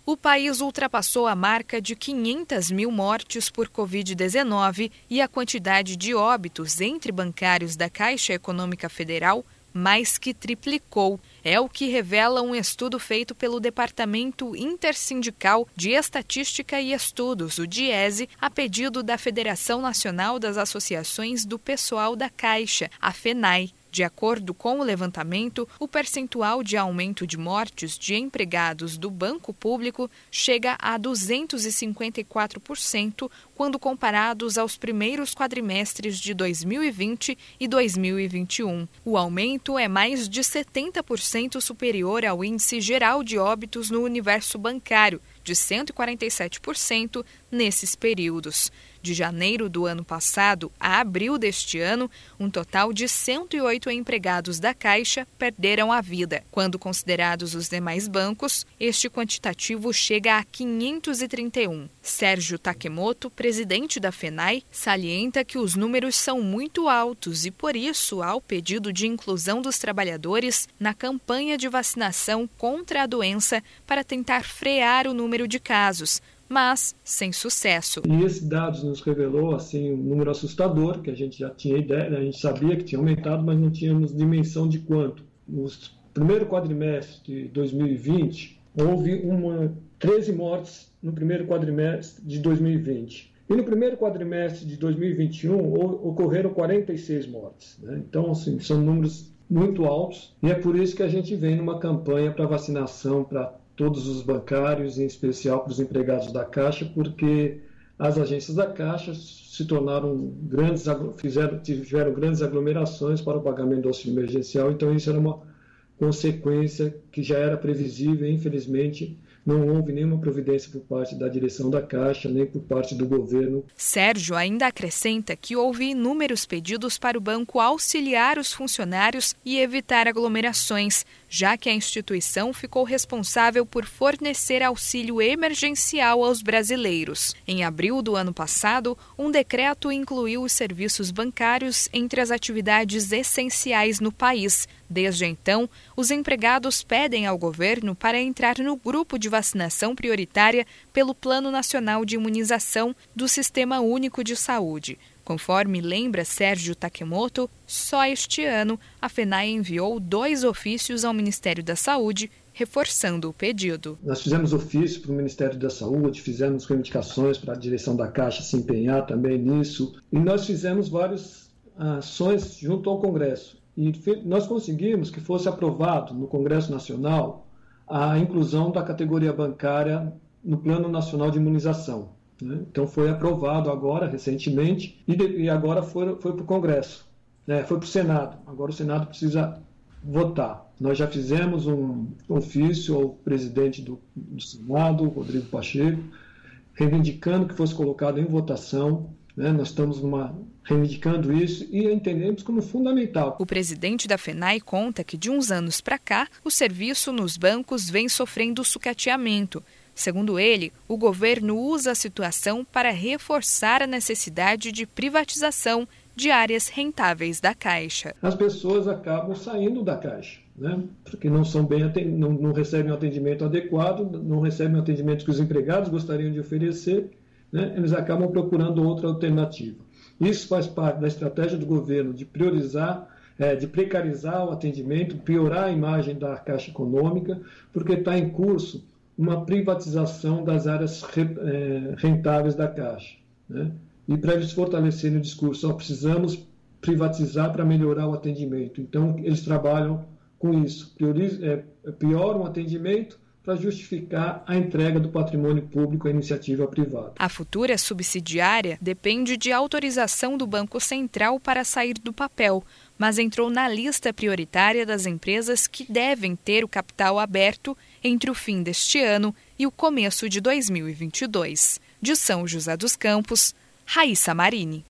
O país ultrapassou a marca de 500 mil mortes por Covid-19 e a quantidade de óbitos entre bancários da Caixa Econômica Federal mais que triplicou. É o que revela um estudo feito pelo Departamento Intersindical de Estatística e Estudos, o DIESE, a pedido da Federação Nacional das Associações do Pessoal da Caixa, a FENAI. De acordo com o levantamento, o percentual de aumento de mortes de empregados do Banco Público chega a 254% quando comparados aos primeiros quadrimestres de 2020 e 2021. O aumento é mais de 70% superior ao índice geral de óbitos no universo bancário, de 147% nesses períodos. De janeiro do ano passado a abril deste ano, um total de 108 empregados da Caixa perderam a vida. Quando considerados os demais bancos, este quantitativo chega a 531. Sérgio Takemoto, presidente da FENAI, salienta que os números são muito altos e, por isso, há o pedido de inclusão dos trabalhadores na campanha de vacinação contra a doença para tentar frear o número de casos, mas sem sucesso. E esses dados nos revelou um número assustador, que a gente já tinha ideia, a gente sabia que tinha aumentado, mas não tínhamos dimensão de quanto. No primeiro quadrimestre de 2020, houve 13 mortes no primeiro quadrimestre de 2020. E no primeiro quadrimestre de 2021, ocorreram 46 mortes. Né? Então, são números muito altos, e é por isso que a gente vem numa campanha para vacinação para todos os bancários, em especial para os empregados da Caixa, porque as agências da Caixa se tornaram tiveram grandes aglomerações para o pagamento do auxílio emergencial, então isso era uma consequência que já era previsível e, infelizmente, não houve nenhuma providência por parte da direção da Caixa, nem por parte do governo. Sérgio ainda acrescenta que houve inúmeros pedidos para o banco auxiliar os funcionários e evitar aglomerações, já que a instituição ficou responsável por fornecer auxílio emergencial aos brasileiros. Em abril do ano passado, um decreto incluiu os serviços bancários entre as atividades essenciais no país. Desde então, os empregados pedem ao governo para entrar no grupo de vacinação prioritária pelo Plano Nacional de Imunização do Sistema Único de Saúde. Conforme lembra Sérgio Takemoto, só este ano a FENAI enviou 2 ofícios ao Ministério da Saúde, reforçando o pedido. Nós fizemos ofício para o Ministério da Saúde, fizemos reivindicações para a direção da Caixa se empenhar também nisso, e nós fizemos várias ações junto ao Congresso. E nós conseguimos que fosse aprovado no Congresso Nacional a inclusão da categoria bancária no Plano Nacional de Imunização. Né? Então foi aprovado agora, recentemente, e agora foi para o Congresso, né? Foi para o Senado. Agora o Senado precisa votar. Nós já fizemos um ofício ao presidente do Senado, Rodrigo Pacheco, reivindicando que fosse colocado em votação. Nós estamos reivindicando isso e entendemos como fundamental. O presidente da FENAI conta que de uns anos para cá, o serviço nos bancos vem sofrendo sucateamento. Segundo ele, o governo usa a situação para reforçar a necessidade de privatização de áreas rentáveis da Caixa. As pessoas acabam saindo da Caixa, né? Porque não não recebem o atendimento adequado, não recebem o atendimento que os empregados gostariam de oferecer, né? Eles acabam procurando outra alternativa. Isso faz parte da estratégia do governo de priorizar, de precarizar o atendimento, piorar a imagem da Caixa Econômica, porque está em curso uma privatização das áreas rentáveis da Caixa. Né? E para eles fortalecerem o discurso, precisamos privatizar para melhorar o atendimento. Então, eles trabalham com isso, pioram o atendimento para justificar a entrega do patrimônio público à iniciativa privada. A futura subsidiária depende de autorização do Banco Central para sair do papel, mas entrou na lista prioritária das empresas que devem ter o capital aberto entre o fim deste ano e o começo de 2022. De São José dos Campos, Raíssa Marini.